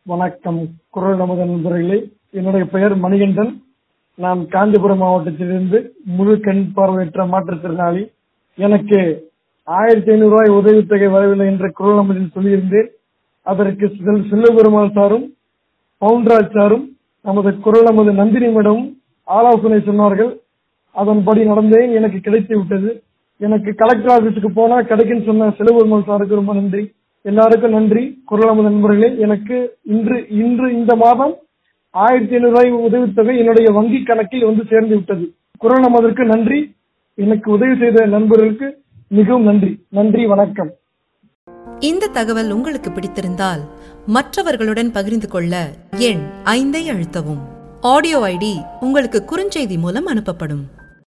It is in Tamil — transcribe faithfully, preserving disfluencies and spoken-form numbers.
வணக்கம். குரல் நமது நண்பர்களே, என்னுடைய பெயர் மணிகண்டன். நான் காஞ்சிபுரம் மாவட்டத்திலிருந்து முழு கண் பார்வையற்ற மாற்றுத்திறனாளி. எனக்கு ஆயிரத்தி ஐநூறு ரூபாய் உதவித்தொகை வரவில்லை என்ற குரல் நமதில் சொல்லியிருந்தேன். அதற்கு செல்வபெருமாள் சாரும் பவுன்ராஜ் சாரும் நமது குரல் நமது நந்தினி மேடமும் ஆலோசனை சொன்னார்கள். அதன்படி நடந்தேன். எனக்கு கிடைத்து விட்டது. எனக்கு கலெக்டர் ஆபீஸுக்கு போனா கிடைக்குன்னு சொன்ன செல்வபெருமாள் சாருக்கு ரொம்ப நன்றி. எல்லாருக்கும் நன்றி. குரல் நமது நண்பர்களே, எனக்கு இன்று இன்று இந்த மாதம் ஆயிரத்தி ஐநூறு ரூபாய் உதவித்தொகை என்னுடைய வங்கி கணக்கில் வந்து சேர்ந்து விட்டது. குரல் நமதற்கு நன்றி. எனக்கு உதவி செய்த நண்பர்களுக்கு மிகவும் நன்றி. நன்றி, வணக்கம். இந்த தகவல் உங்களுக்கு பிடித்திருந்தால் மற்றவர்களுடன் பகிர்ந்து கொள்ள எண் ஐந்தை அழுத்தவும். ஆடியோ ஐடி உங்களுக்கு குறுஞ்செய்தி மூலம் அனுப்பப்படும்.